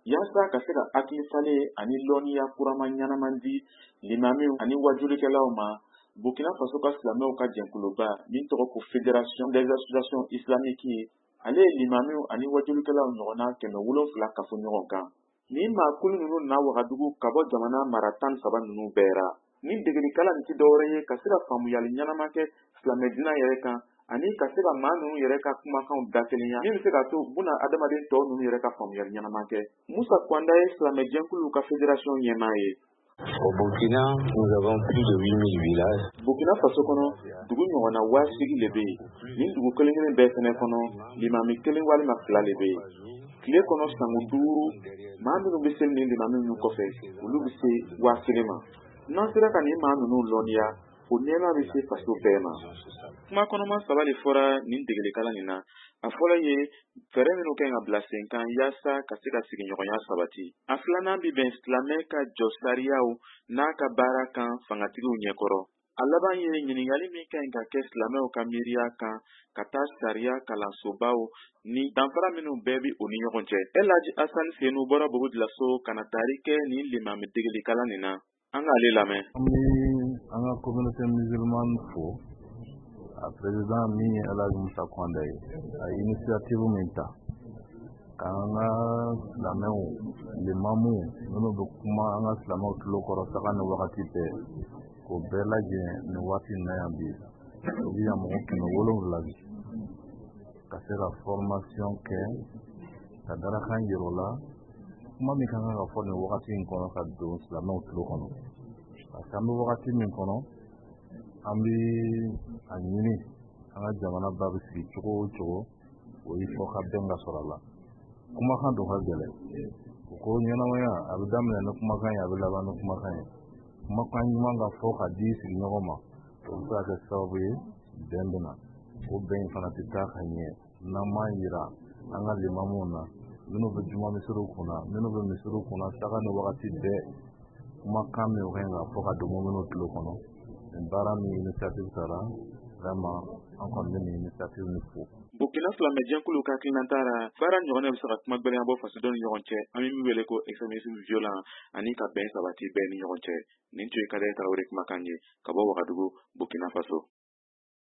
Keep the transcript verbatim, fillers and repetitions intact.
yaasa ka se ka hakili falen ani lɔnniya kurama ɲɛnaman di limamiw ani wajulikɛlaw ma Burkina Faso ka silamɛw ka jɛnkuluba min tɔgɔ ko Fédération des Associations Islamiques ale ye limamiw ani wajulikɛlaw ɲɔgɔnna kɛmɛ wolonfila kafo ɲɔgɔn kan. Nin maakulu ninnu na Wagadugu ka bɔ jamana mara tan ni saba ninnu bɛɛ ra. Nin degelikala nin tɛ dɔwɛrɛ ye ka se ka faamuyali ɲɛnama kɛ silamɛ diinɛ yɛrɛ kan ani ka se ka maa ninnu yɛrɛ ka kumakanw dakelenya min bɛ se ka to buna adamaden tɔw ninnu yɛrɛ ka faamuyali ɲɛnama kɛ. Musa Kwanda ye silamɛ jɛnkulu ka fédération ɲɛmaa ye. Au Burkina, nous avons plus de huit mille villages. Burkina Faso kɔnɔ dugu ɲɔgɔnna waa sigi le bɛ yen. Nin dugu kelen kelen bɛɛ fɛnɛ kɔnɔ limami kelen walima fila le bɛ yen. Tile kɔnɔ sango duuru maa minnu bɛ seli nin limami ninnu kɔfɛ olu bɛ se waa kelen ma. N'an sera ka nin maa ninnu lɔnniya o nɛɛma bɛ se faso bɛɛ ma. Kuma kɔnɔma saba de fɔra nin degelikala nin na. A fɔlɔ ye fɛɛrɛ minnu kan ka bila sen kan yaasa ka se ka sigiɲɔgɔnya sabati. A filanan bi bɛn silamɛ ka jɔ sariyaw n'a ka baara kan fangatigiw ɲɛkɔrɔ. A laban ye ɲininkali min kan ka kɛ silamɛw ka miiriya kan ka taa sariya kalansobaw ni danfara minnu bɛɛ bi o ni ɲɔgɔn cɛ. El Hadji Assane Senu bɔra Bobo-Dioulasso ka na taari kɛ nin limami degelikala nin na. An k'ale lamɛn. An bɛ an ka communauté musulmane fo. A président min ye El Hadji Musa Kwanda ye a initiative min ta ka an ka silamɛw limamuw minnu bɛ kuma an ka silamɛw tulo kɔrɔ saga ni wagati bɛɛ k'o bɛɛ lajɛ nin waati in na yan bi o bɛ yan mɔgɔ kɛmɛ wolonwula bi ka se ka formation kɛ ka darakan yira o la kuma min kan ka fɔ nin wagati in kɔnɔ ka don silamɛw tulo kɔnɔ parce que an bɛ wagati min kɔnɔ an bɛ a ɲini an ka jamana ba bɛ sigi cogo o cogo o ye fɔ ka bɛn ka sɔrɔ a la kumakan dɔ ka gɛlɛn o ko ɲɛnamaya a bɛ daminɛ ni kumakan ye a bɛ laban ni kumakan ye kumakan ɲuman ka fɔ ka di sigiɲɔgɔn ma o bɛ se ka kɛ sababu ye bɛn bɛ na o bɛn in fana tɛ taa ka ɲɛ n'an m'a yira an ka limamuw na minnu bɛ juma misiriw kunna minnu bɛ misiriw kunna saga ni wagati bɛɛ kumakan min kan ka fɔ ka don minnu tulo kɔnɔ nin baara min initiative taara vraiment an kɔni bɛ nin initiative min fo. Burkina silamɛ jɛnkulu ka hakilina ra baara ɲɔgɔnna bɛ se ka kuma gbɛlɛnya bɔ fasodenw ni ɲɔgɔn cɛ an bɛ min wele ko extrémisme violent ani ka bɛn sabati bɛɛ ni ɲɔgɔn cɛ. Nin tun ye Kadaye Tarawele kumakan ye ka bɔ Wagadugu Burkina Faso.